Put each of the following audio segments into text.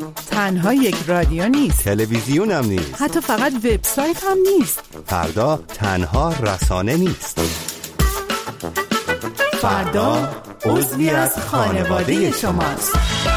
تنها یک رادیو نیست، تلویزیون هم نیست، حتی فقط وبسایت هم نیست. فردا تنها رسانه نیست. فردا عضوی از خانواده شماست.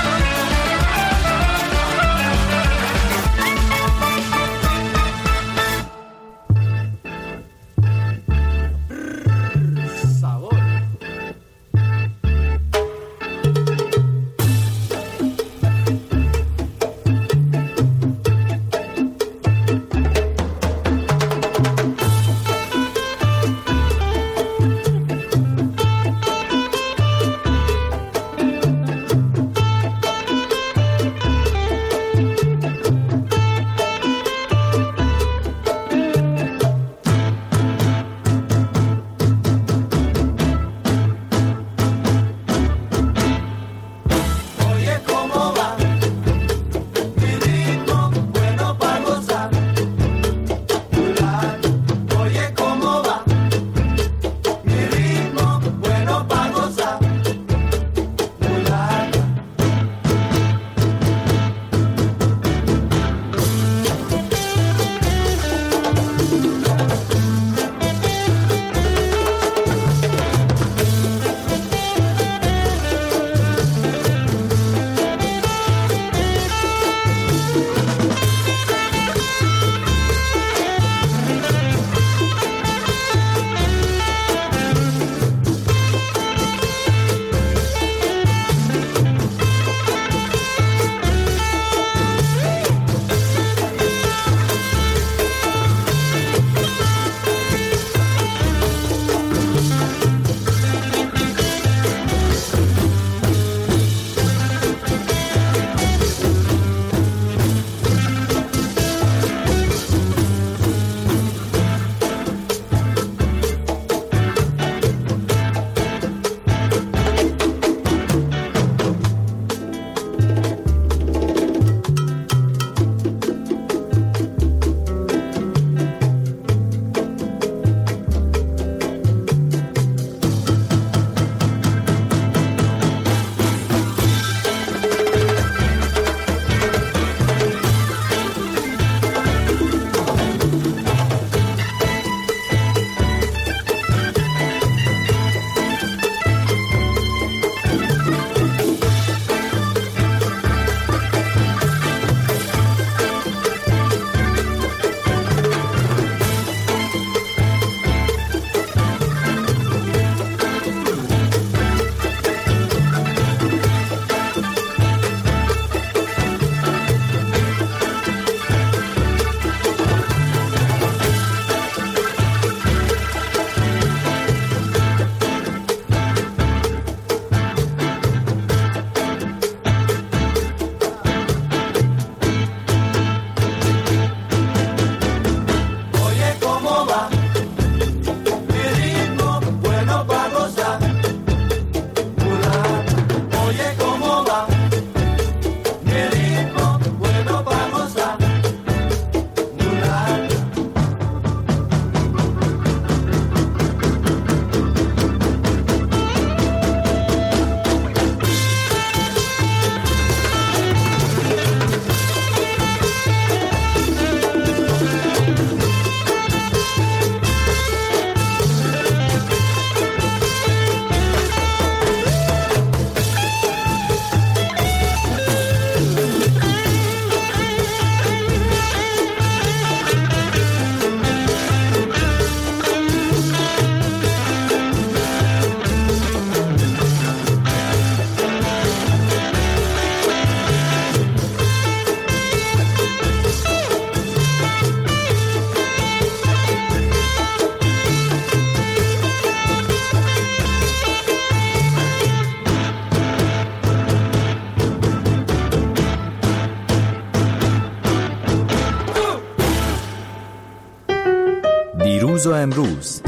دیروز و امروز،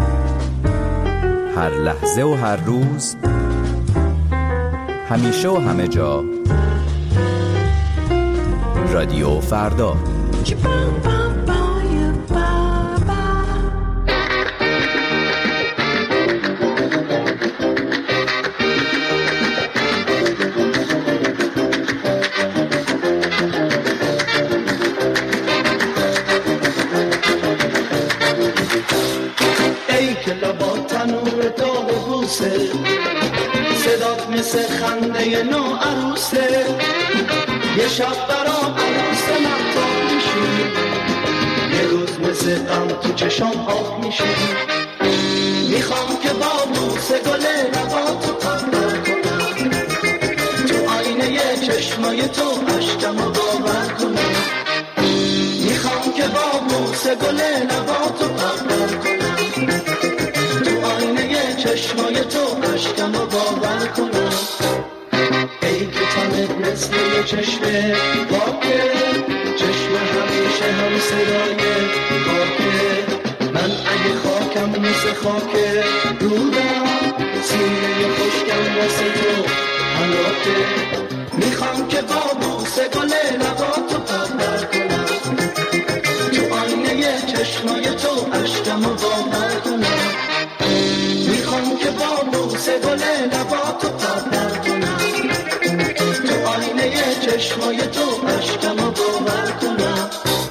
هر لحظه و هر روز، همیشه و همه جا، رادیو فردا. خنده نو عروسه، یه شب برام عروس محتاب میشی، یه روز مثل غم تو چشام آب میشی. میخوام که با بوسه گل لباتو پرپر کنم، تو آینه چشمای تو اشکمو باور کنم. میخوام که با بوسه گل لباتو پرپر کنم، تو آینه چشمای تو اشکمو باور کنم. ای که تنت مثل یه چشمه پاکه، چشم همیشه هم صدای خاکه. من اگه خاکم مثل خاکه رودم، سینه خشکم واسه تو حلاکه. میخوام که با بوسه گل لباتو پرپر کنم، تو آینه چشمای تو اشکمو باور کنم. میخوام که با بوسه گل لباتو پرپر کنم، تو آینه چشمای تو اشکمو باور کنم.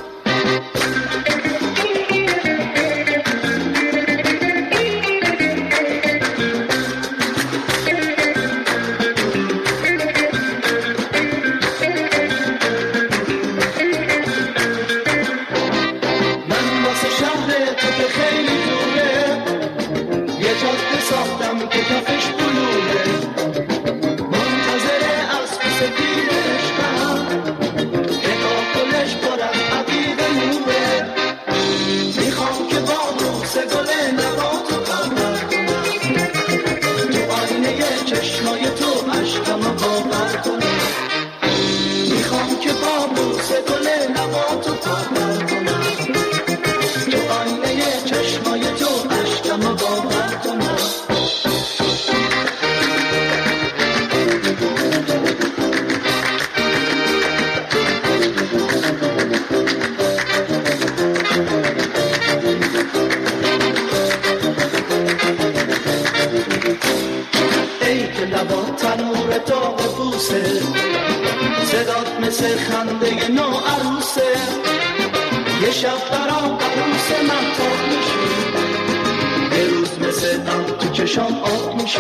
صدات مثل خنده نو عروسه، یه شب برام عروس محتاب میشی، یه روز مثل غم تو چشام آب میشی.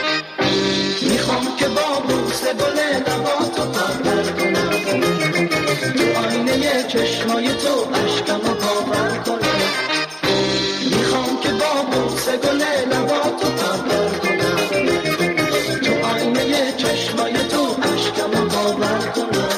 میخوام که با بوسه گل لباتو پرپر کنم، تو آینه چشمای تو اشکمو باور کنم. میخوام که با بوسه گل لباتو پرپر کنم، تو آینه چشمای تو اشکمو باور کنم.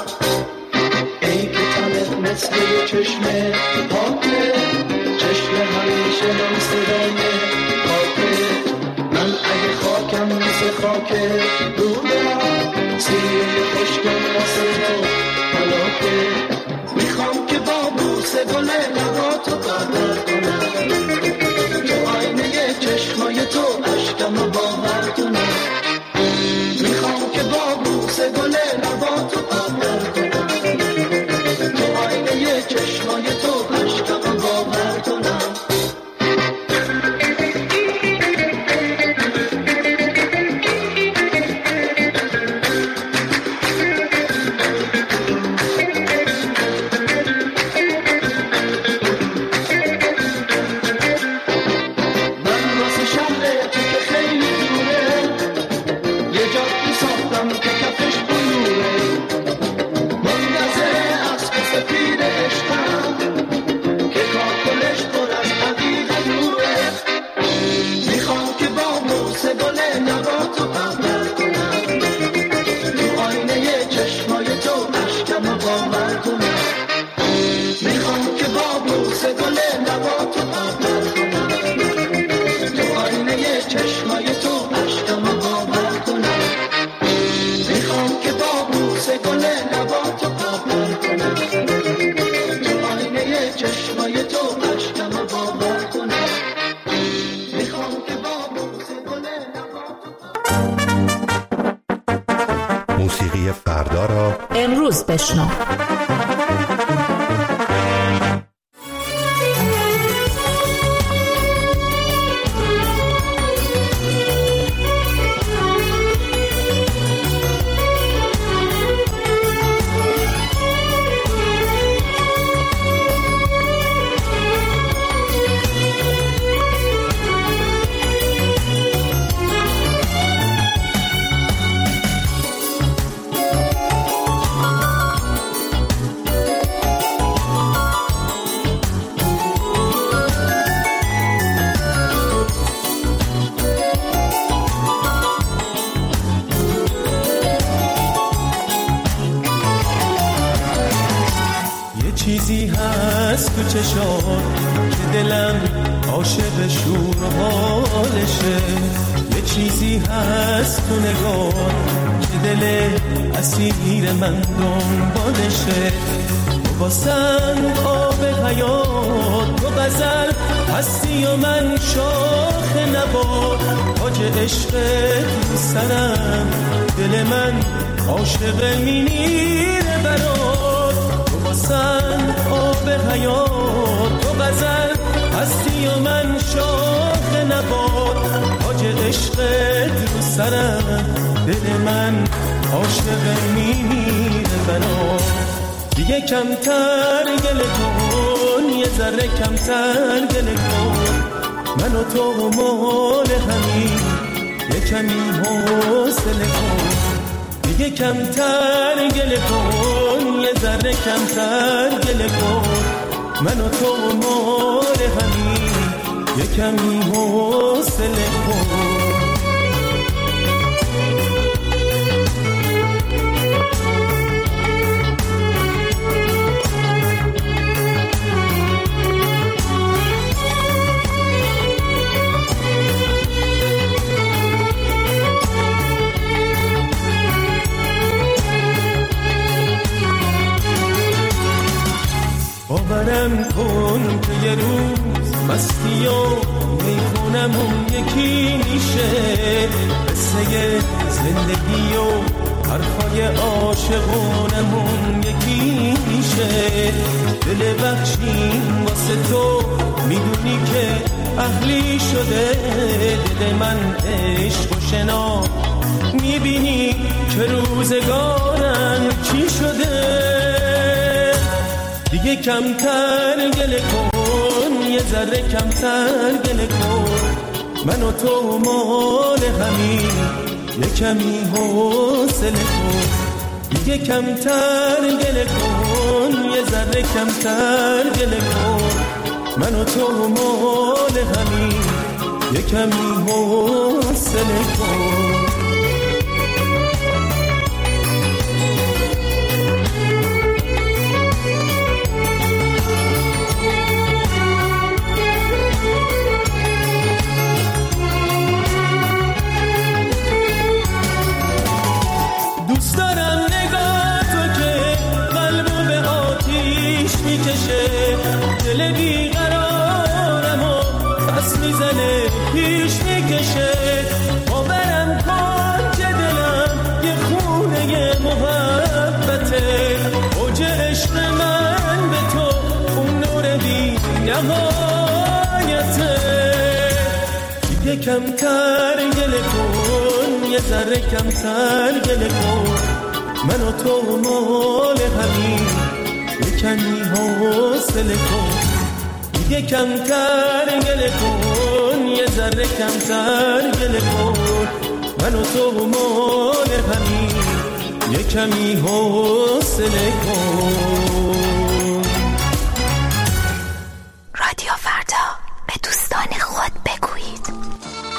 ای که تنت مثل یه چشمه پاکه، چشم همیشه هم صدای خاکه. من اگه خاکم مثل خاکه رودم، سینه خشکم واسه تو حلاکه. میخوام که با بوسه گل لباتو پرپر کنم، تو آینه چشمای تو اشکمو باور کنم. میخوام که با بوسه گل لباتو پرپر کنم، تو آینه چشمای تو اشکمو باور کنم. موسیقی فردا را امروز بشنو. چیزی هست تو چشات که دلم عاشق شور و حالشه، یه چیزی هست تو نگاه که دل اسیر من دنبالشه. تو واسم آب حیات، تو غزل هستی و من شاخ نبات، تاج عشق تو سرم، دل من عاشق میمیره برات. تو واسم آب حیات، تو غزل هستی و من شاخ نبات، تاج عشق تو سرم، دل من عاشق میمیره برات. دیگه کمتر گله کن، یه ذره کمتر گله کن، من و تو مال همین، یه کمی حوصله کن. دیگه کمتر گله کن، یه ذره کمتر گله کن، من و تو مال همین، یه کمی حوصله کن. باورم کن که یه روز مستی و میخونمون یکی میشه، قصه زندگی و حرفای عاشقونمون یکی میشه. دل بخشیم واسه تو، میدونی که اهلی شده دل من عشق و شنا، میبینی که روزگارم چی شده. دیگه کمتر گله کن، یه ذره کمتر گله کن، من و تو مال همین، یه کمی حوصله کن. دیگه کمتر گله کن، یه ذره کمتر گله کن، من و تو مال همین، یه کمی حوصله کن. دل بیقرارم و پس میزنه پیش میکشه. باورم کن که دلم یه خونه محبته، اوج عشق من به تو اون نور بی نهایته. دیگه کمتر گله کن، یه ذره کمتر گله کن، من و تو مال همین، کمی حوصله کن. دیگه کمتر گله کن، یه ذره کمتر گله کن، من و تو مال همین، یه کمی حوصله کن. رادیو فردا، به دوستان خود بگویید.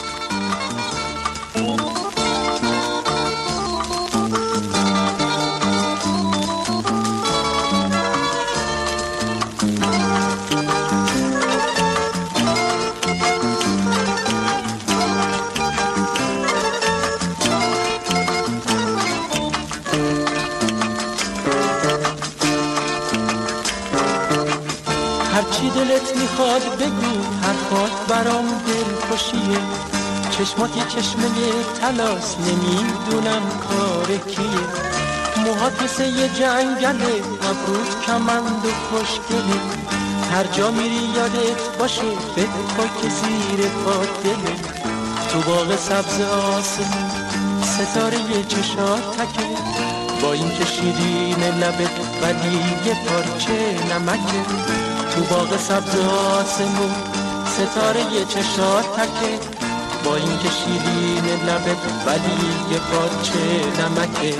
هرچی دلت میخواد بگو، حرفات برام دلخوشیه. چشماتی چشمه طلاست، نمیدونم کار کیه. موهات مثل یه جنگله، ابروت کمند و خوشگله. هر جا میری یادت باشه، فکر که زیر پات دله. تو باغ سبز آسمون ستاره چشات تکه، با این که شیرین لبت ولی یه پارچه نمکه. تو باغ سبز آسمون ستاره چشات تکه، با این که شیرین لبت ولی یه پارچه نمکه.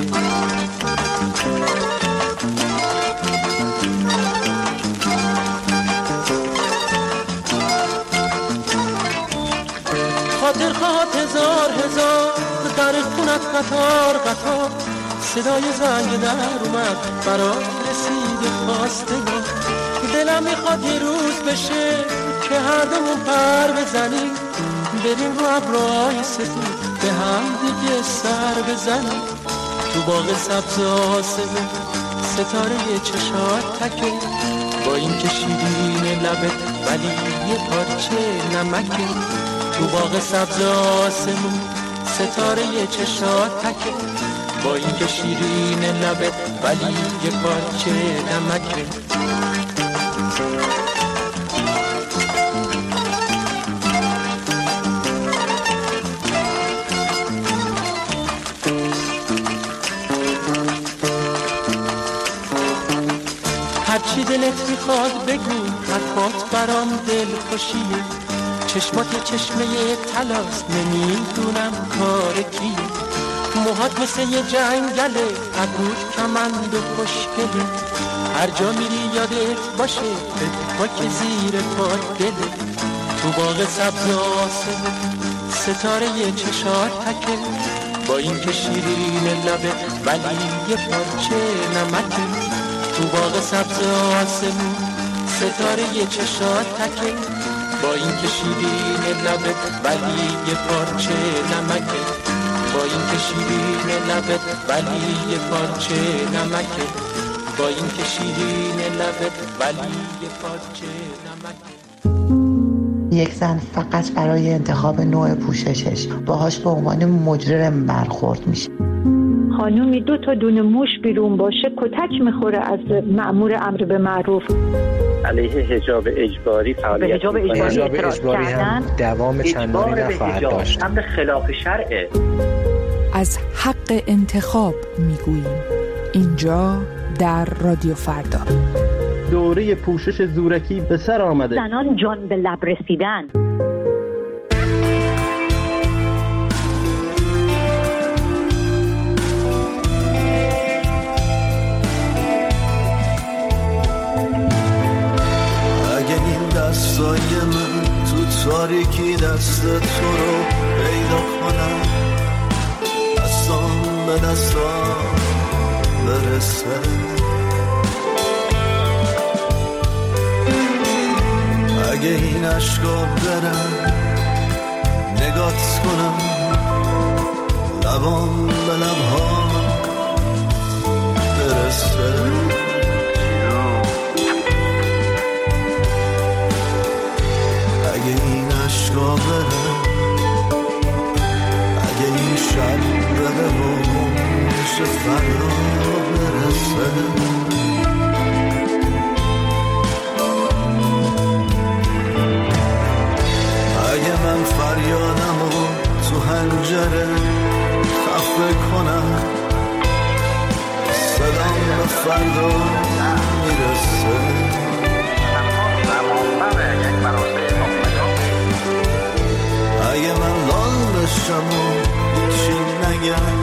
خاطر خواهد هزار هزار، در خونت قطار قطار، صدای زنگ در اومد برات رسید خواستگاه. دلم میخواد یه روز بشه که هر دومون پر بزنیم، بریم رو ابرهای سفید به هم دیگه سر بزنیم. تو باغ سبز آسمون ستاره چشات تکه، با این که شیرین لبت ولی یه پارچه نمکه. تو باغ سبز آسمون ستاره چشات تکه، با این که شیرین لبت ولی یه پارچه نمکه. هرچی دلت میخواد بگو، حرفات برام دل خوشیه. چشمات چشمه طلاست، نمیدونم کار کیه. موهات مثل یه جنگله، ابروت کمند و خوشگله. هر جا میری یادت باشه خاک زیر پات دله. تو باغ سبز آسمون ستاره چشات تکه، با این که شیرین لبه ولی یه پارچه نمکه. تو باغ سبز آسمون ستاره چشات تکه، با این که شیرین لبه ولی یه پارچه نمکه. با این که شیرین لبه ولی یه پارچه نمکه. با این که شیرین لبه ولی یه پارچه نمکه. یک زن فقط برای انتخاب نوع پوششش باهاش به عنوان مجرم برخورد میشه. خانومی 2 تا دونه موش بیرون باشه کتک میخوره از مأمور امر به معروف. علیه حجاب اجباری فعالیت حجاب اجباری هم دوام چندانی نخواهد داشت. امر خلاف شرعه. از حق انتخاب میگوییم اینجا در رادیو فردا. دوره پوشش زورکی به سر آمده. زنان جان به لب رسیدن. اگه این دستای من تو تاریکی دست تو رو پیدا کنم، دستان به دستان برسه. اگه این عشقا برن نگات کنم، لبان به لبها برسه. اگه این عشقا برن، اگه این شب بره و میشه فردا برسه. اگه من فریادمو تو حنجره خفه کنم، صدام به فردا میرسه. اگه من لال بشم و چی نگم،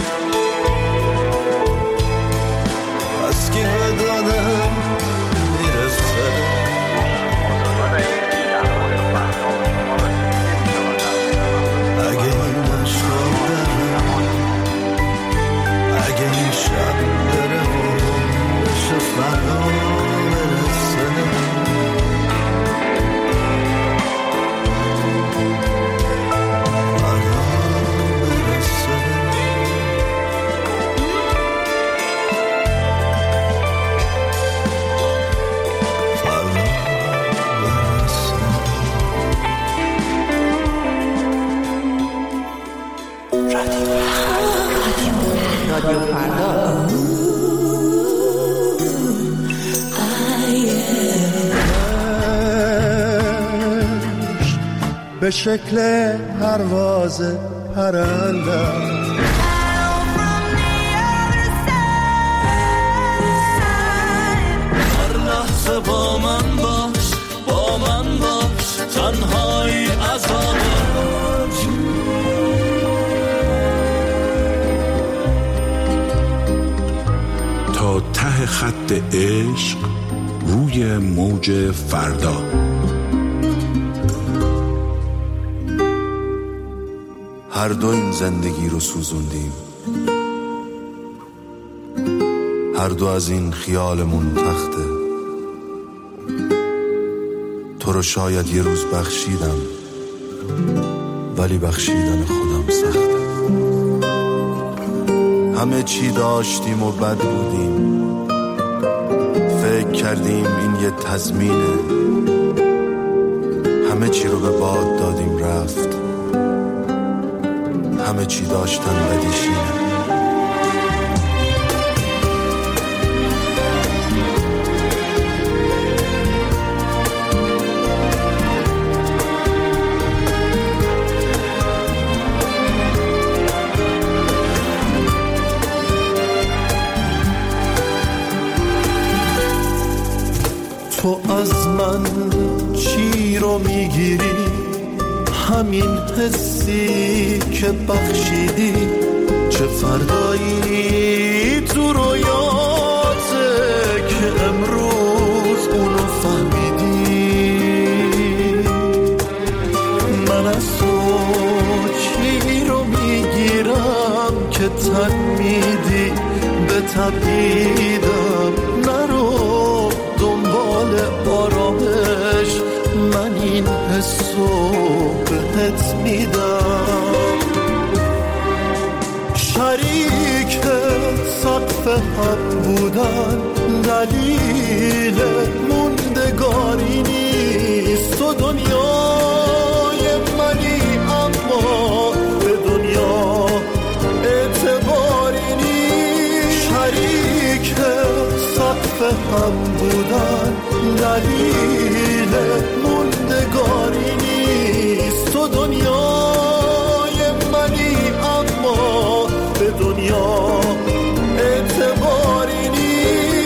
از کی به دادم میرسه. اگه این شب بره و بشه فردا برسه. رادیو فردا. به شکل پرواز پرنده هر لحظه با من باش، با من باش، تنهایی عذابه. تا ته خط عشق روی موج فردا. هر دو این زندگی رو سوزوندیم، هر دو از این خیالمون تخته. تو رو شاید یه روز بخشیدم، ولی بخشیدن خودم سخته. همه چی داشتیم و بد بودیم، فکر کردیم این یه تضمینه. همه چی رو به باد دادیم رفت، همه چی داشتن بدیشینه. تو از من چی رو میگیری؟ همین حسی که بخشیدی. چه فردایی تو رویاته که امروز اونو فهمیدی؟ من از تو چی رو میگیرم که تن میدی به تبعیدم؟ نرو دنبال آرامش، من این حسو بهت میدم. شریک سقف هم بودن دلیل موندگاری نیست. تو دنیای منی اما به دنیا اعتباری نیست. شریک سقف هم بودن دلیل موندگاری نیست. تو دنیای منی اما به دنیا اعتباری نیست.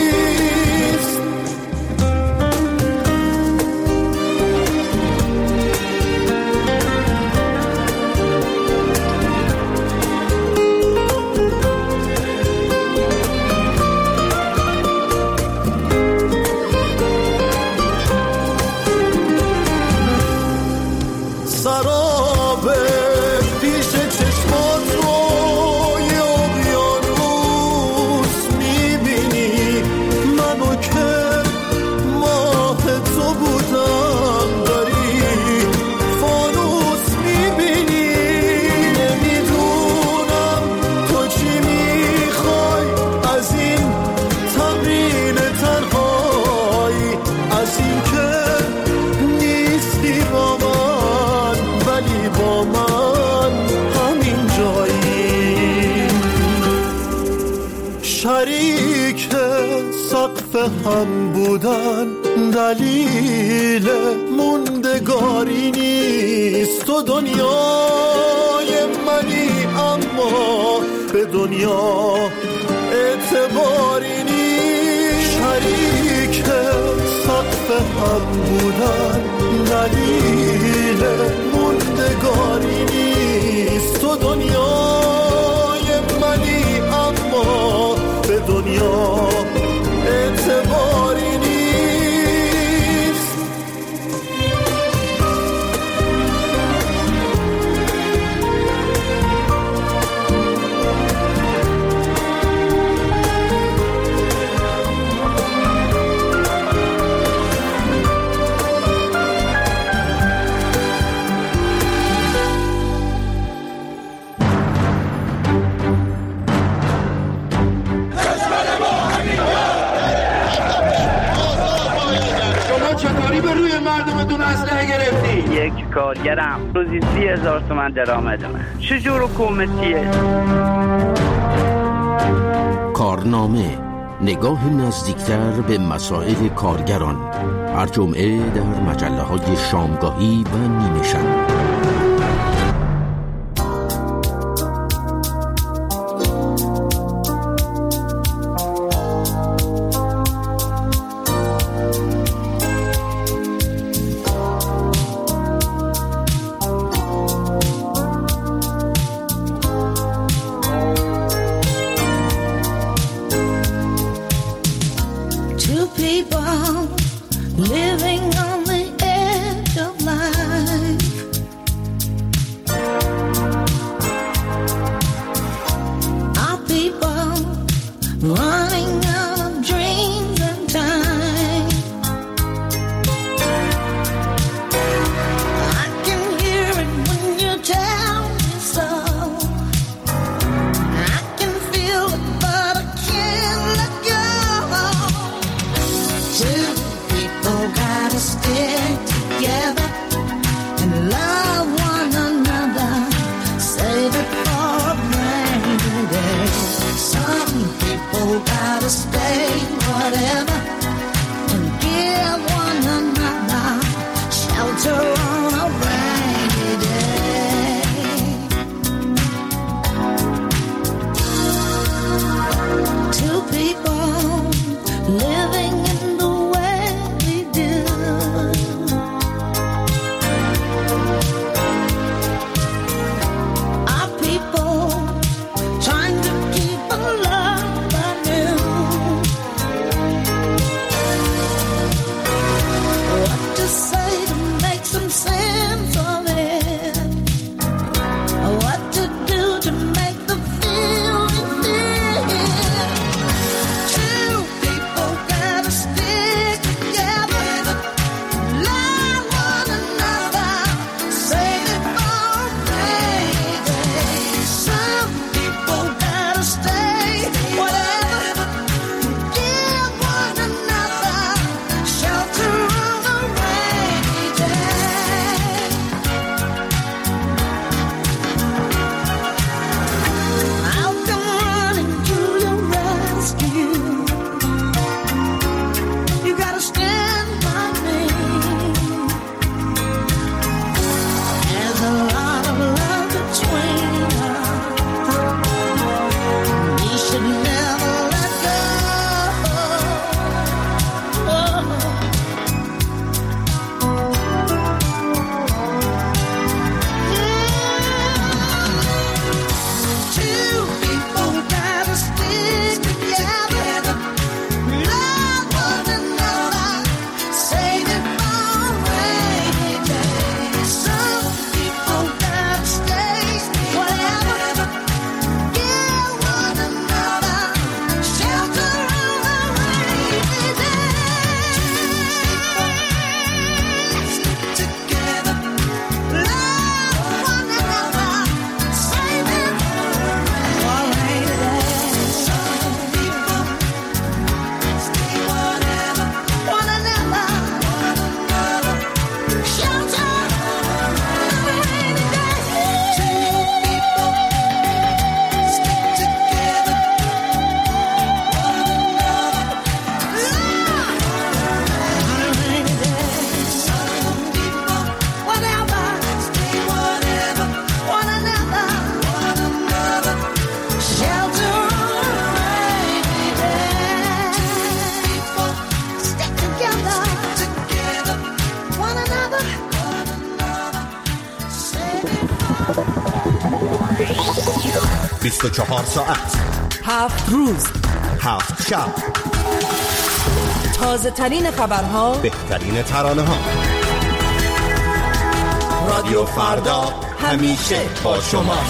شریک سقف هم بودن دلیل موندگاری نیست. تو دنیای منی اما به دنیا اعتباری نیست. شریک سقف هم بودن دلیل موندگاری نیست. تو دنیای منی اما به دنیا اعتباری نیست. یک کارگرم روزی 30,000 تومان درآمد من. چجور حکومتیه؟ کارنامه، نگاه نزدیکتر به مسائل کارگران، هر جمعه در مجله‌های شامگاهی و نیمه شب. Living on the edge of life, our people running out Two people gotta stick together and love one another. Save it for a rainy day. Some people gotta stay whatever and give one another shelter on a rainy day. Two people living in the way we do. Our people trying to keep a love anew. What to say to make some sense of it? What to do to make the feeling fit? Two people gotta stick together, love one another, save it for a rainy day. Some people gotta stay whatever, give one another shelter on a rainy day. I'll come running to your rescue. You gotta stand by me. There's a lot of love between us. We should never let go. Two people gotta stick together, love one another, save it for a rainy day. Some people gotta stay whatever, give one another shelter on a rainy day. Stick together, love one another, save it for a rainy day. Some people stay whatever, one another, shelter on a rainy day. Two people stick together, one another, love on a rainy day. Some people whatever, stay whatever, one another, shelter on a rainy day. People stick together, one another, save it. 24 ساعت 7 روز 7 شب تازه ترین خبرها، بهترین ترانه ها. رادیو فردا همیشه با شما.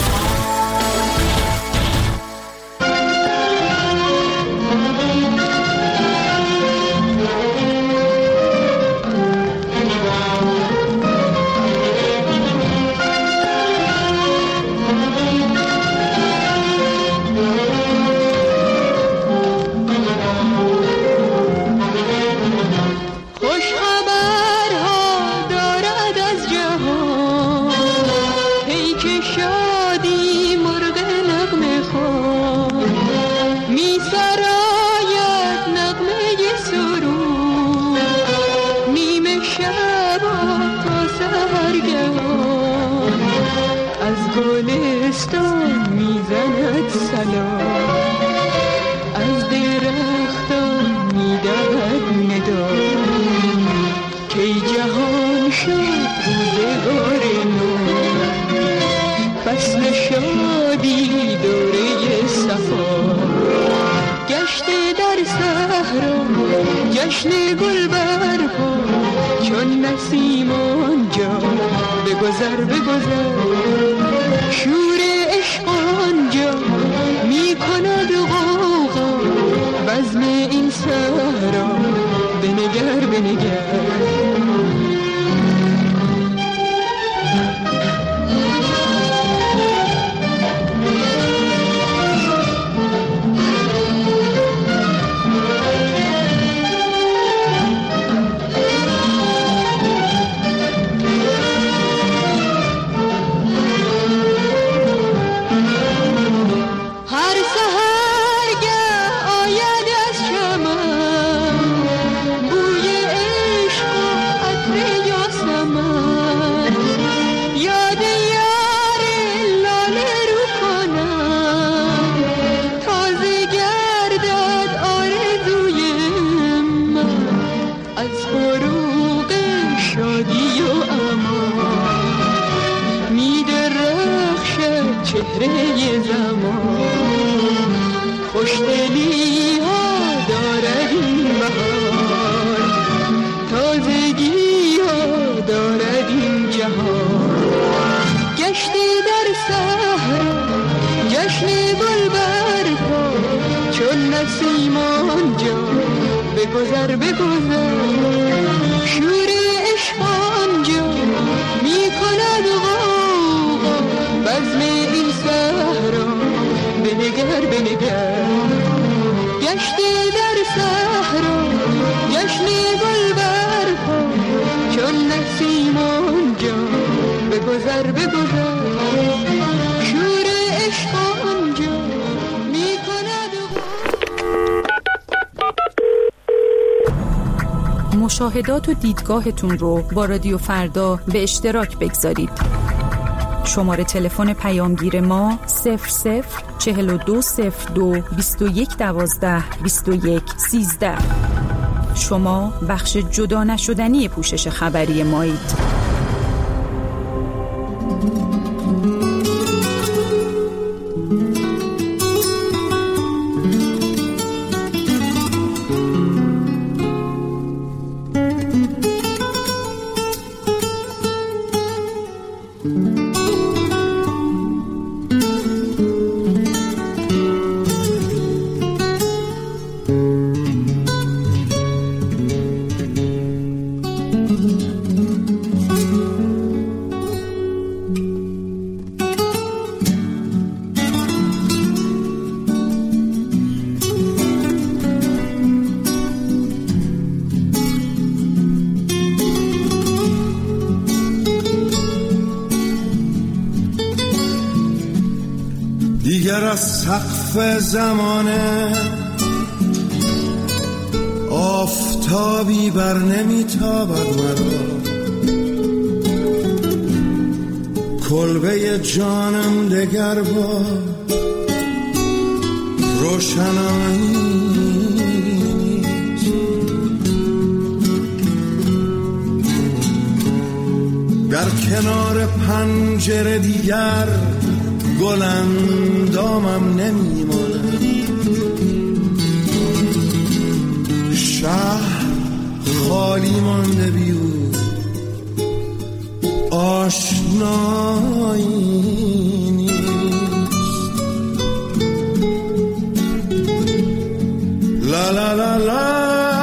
خوش خبرها دارد از جهان، پیک شادی مرغ نغمه خوان، می سراید نغمه سرود، نیمه شب تا سحرگهان، از گلستان می زند سلام، از درختان می دهد ندا، که جهان شد روزگار نو، فصل شادی دوره صفا، گشته در صحرا جشن گل برپا، چون نسیم آنجا بگذر بگذر، شور عشق آنجا می کند غوغا، بزم این صحرا بنگر بنگر. بگذر شور عشق آنجا می کند غوغا بزم این صحرا بنگر گشته در صحرا جشن گل برپا چون نسیم آنجا بگذر شور عشق آنجا می کند. مشاهدات و دیدگاهتون رو با رادیو فردا به اشتراک بگذارید. شماره تلفن پیامگیر ما 004202 2112 2113. شما بخش جدا نشدنی پوشش خبری مایید. دیگر از سقف زمانه آفتابی بر نمیتابد مرا، کلبه جانم دگر با روشنایی در کنار پنجره دیگر گل اندامم نمیماند، شهر خالی مانده بیو آشنایی نیست. لا لا لا لا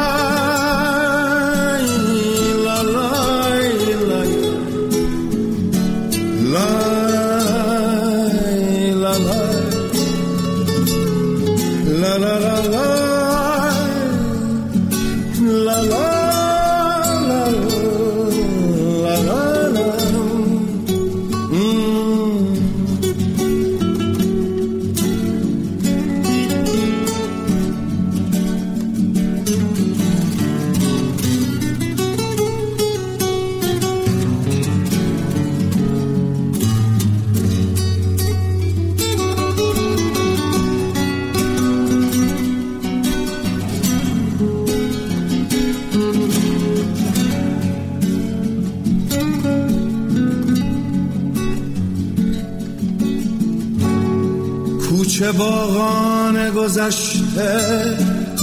کوچه باغان گذشته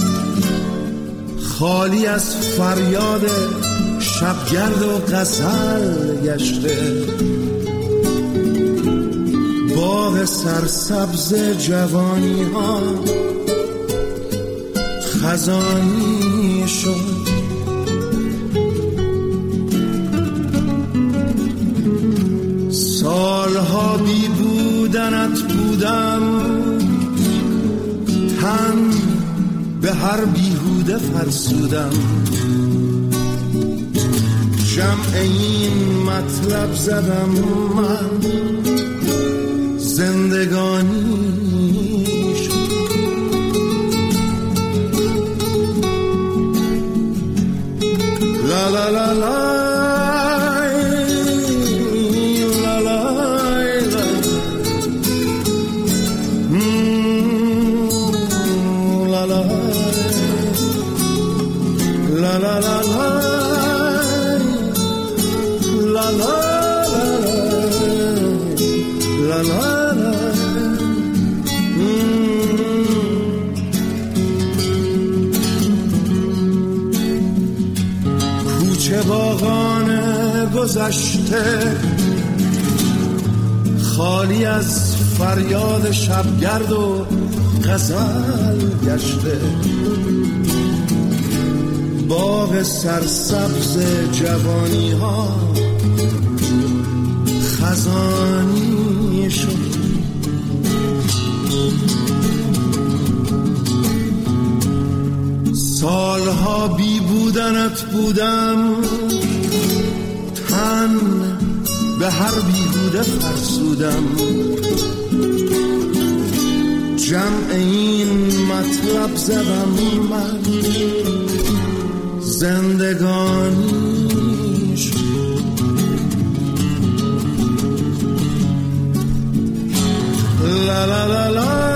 خالی از فریاد شبگرد و غزل گشته، باغ سرسبز جوانی ها خزانی شد، سالها بی بودنت بودم، تن به هر بیهوده فرسودم، جمع این مطلب زدم من زندگانی شد. لا لا لا لا کوچه باغان گذشته خالی از فریاد شبگرد و غزل گشته، باغ سرسبز جوانی ها خزانی شد. سالها بی بودنت بودم، تن به هر بیهوده فرسودم. جمع این مطلب زدم من، زندگانی شد. لا لا لا لا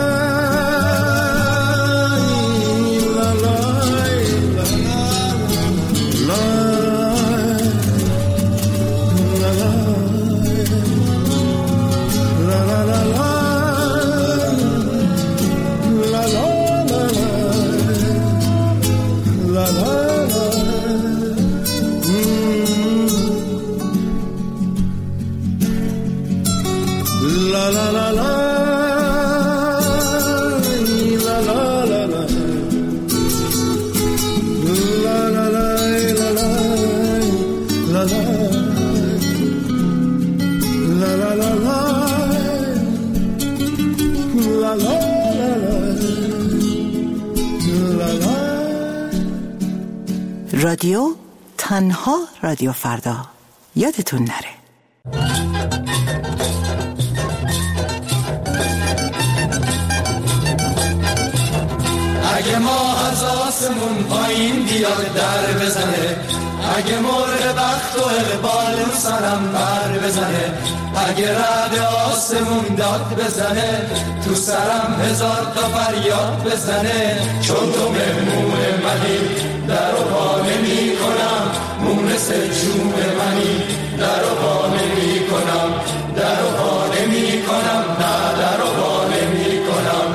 رادیو تنها رادیو فردا، یادتون نره. اگه ما از آسمون پایین بیاد در بزنه، اگه مرغ بخت و اقبال رو سرم بر بزنه، اگه رعد آسمون داد بزنه، تو سرم هزار تا فریاد بزنه. چون تو مهمون منی در و پا نمی کنم، مونس جون منی در و پا نمی کنم، در و پا نمی کنم، نه در و پا نمی کنم.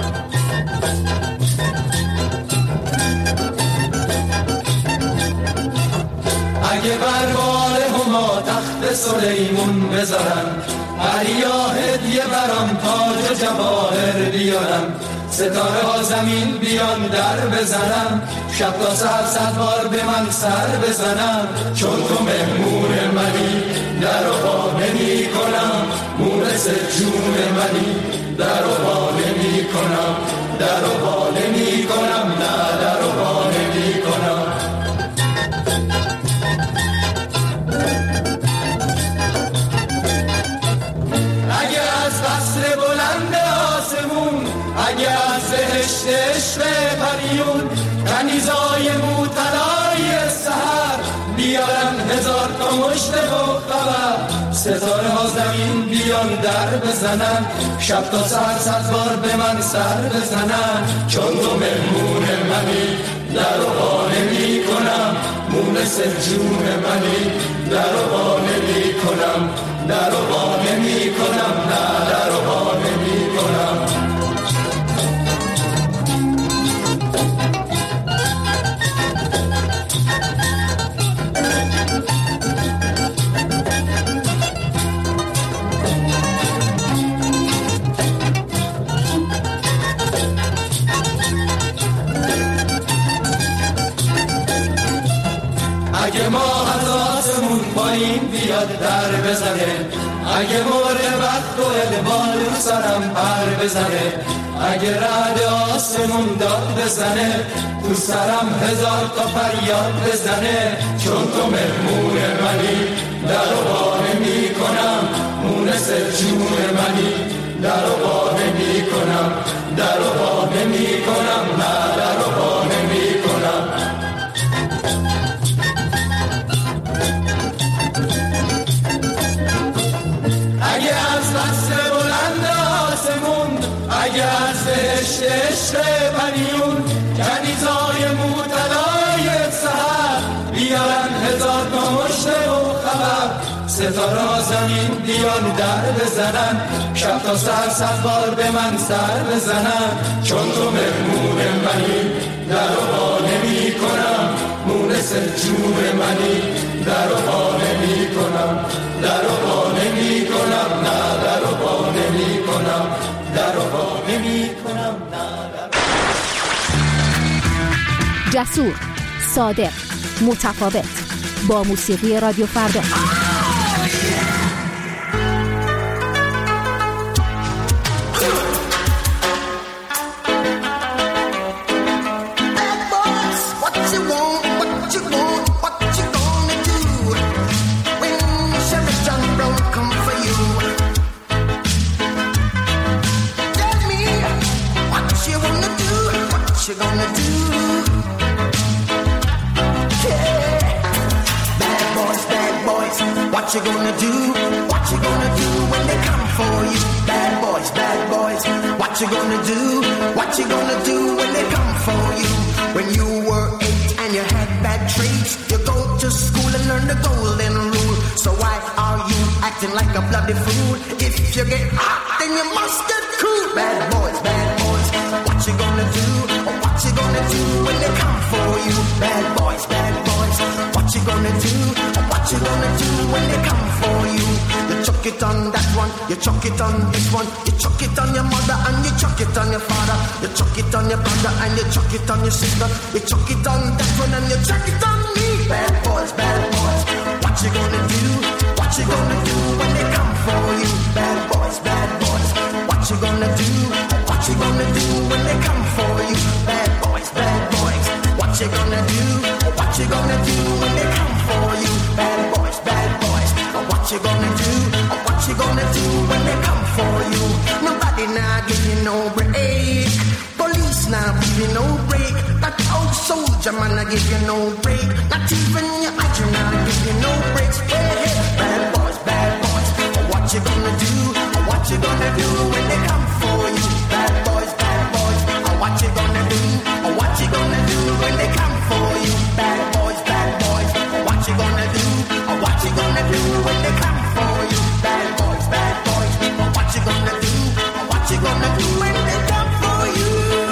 اگه بروال هما تخت سلیمون بذارن، عریا هدیه برام تاج و جواهر بیارم، ستاره ها زمین بیان در بزنم، شب تا سر 100 بار به من سر بزنم. چون تو مهمون منی در و پا نمی کنم، مونس جون منی در و پا نمی کنم، در و پا نمی کنم، نه در و پا نمی کنم. اگه از قصر بلند آسمون، اگه از بهشت عشق پریون، کنیزای موطلای سحر بیارن هزار تا مشت و خبر، ستاره ها زمین بیان در بزنن، شب تا سر 100 بار به من سر بزنن. چون تو مهمون منی در و پا نمی کنم، مونس جون منی در و پا نمی کنم، در و پا نمی کنم، نه در و پا نمی کنم. اگه ما از آسمون پایین بیاد در بزنه، اگه مرغ بخت و اقبال رو سرم پر بزنه، اگه رعد آسمون داد بزنه، تو سرم هزار تا فریاد بزنه. چون تو مهمون منی در و پا نمی کنم، مونس جون منی در و پا نمی کنم، در و پا نمی کنم، نه در و پا نمی کنم. اگه از قصر بلند آسمون، اگه از بهشت عشق پریون، کنیزای موطلای سحر بیارن هزار تا مشت و خبر، ستاره ها زمین بیان در بزنن، شب تا سر 100 بار به من سر بزنن. چون تو مهمون منی در و پا نمی کنم، مونس جون منی در و پا نمی کنم، در و پا نمی کنم، نه در و پا نمی کنم، در و پا نمی کنم، نه در. جسور، صادق، متفاوت، با موسیقی رادیو فردا. What you gonna do? What you gonna do when they come for you? Bad boys, what you gonna do? What you gonna do when they come for you? When you were 8 and you had bad traits, you go to school and learn the golden rule. So why are you acting like a bloody fool? If you get hot, then you must get cool. Bad boys, what you gonna do? What you gonna do when they come for you? Bad boys, what you gonna do? What you gonna do when they come for you? You chuck it on that one, you chuck it on this one, you chuck it on your mother and you chuck it on your father, you chuck it on your brother and you chuck it on your sister, you chuck it on that one and you chuck it on me. Bad boys, what you gonna do? What you gonna do when they come for you? Bad boys, what you gonna do? What you gonna do when they come for you? Bad boys, what you gonna do? What you gonna do when they come for you? Bad boys, what you gonna do? What you gonna do when they come for you? Nobody now give you no break. Police now give you no break. That old soldier man I give you no break. Not even your idol now give you no breaks. Hey, bad boys, what you gonna do? What you gonna do when they come for you? Bad boys, what you gonna do? What you gonna do when they come for you? Bad boys, what you gonna do? What you gonna do when they come for you? Bad boys, what you gonna do? What you gonna do when they come for you?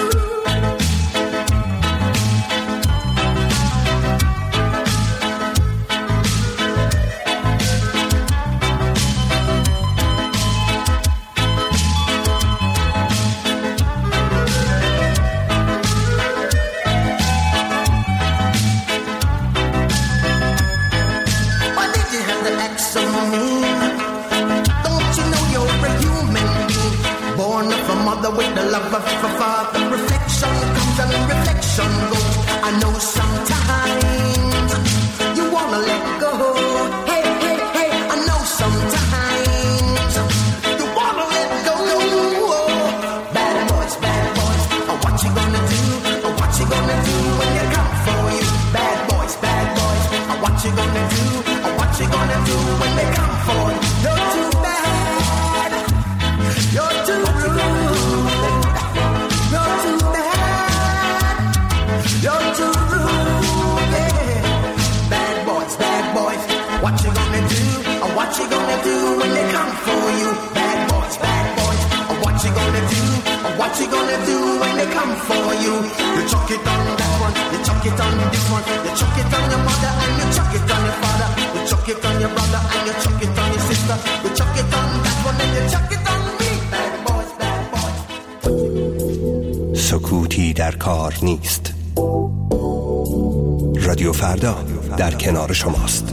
With the love of a father, reflection comes and reflection goes. I know sometimes you wanna let go. Hey, I know sometimes you wanna let go. Bad boys, what you gonna do? What you gonna do when they come for you? Bad boys, what you gonna do? What you gonna do when they come for you? You're too bad, you're too rude. What you gonna do? What you gonna do when they come for you? Bad boys, what you gonna do? What you gonna do when they come for you? You chuck it on that one, you chuck it on this one, you chuck it on your mother and you chuck it on your father, you chuck it on your brother and you chuck it on your sister, you chuck it on that one and you chuck it on me. Bad boys. سکوتی در کار نیست. رادیو فردا در کنار شماست.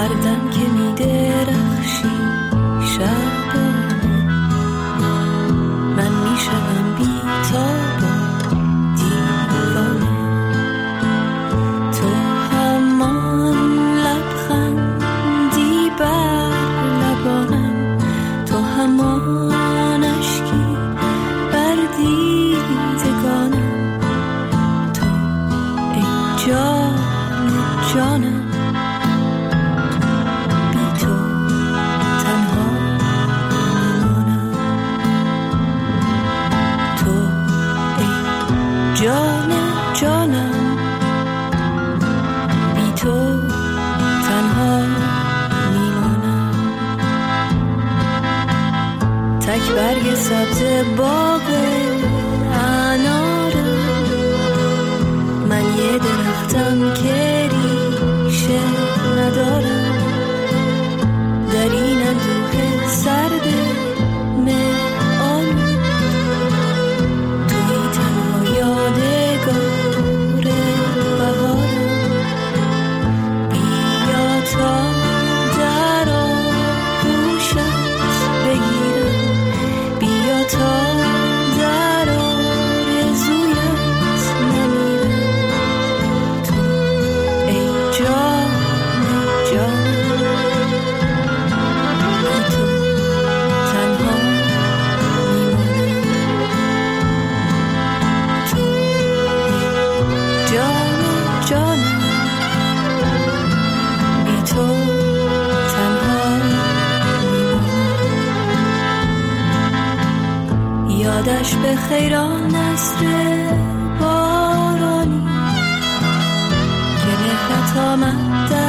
هردم که می درخشی شبانه من می شدم بی تاب دیوانه تو همان لبخندی بر لبانم تو همان اشکی بر دیدگانم تو ای جان جانم بی تو تنها میمونم تو ای جان جانم بی تو تنها میمونم تک برگ سبز باغ انارم من یه درختم که ریشه ندارم در این اندوه سرد مهان توی تنها یادگار بهارم بیا تا در آغوشت بگیرم بیا تا در آرزویت نمیرم تو ای جان جان بی تو تنها میمونم تو ای جان جانم بی تو تنها میمونم یادش به خیران نسر بارانی که مهرت آمد در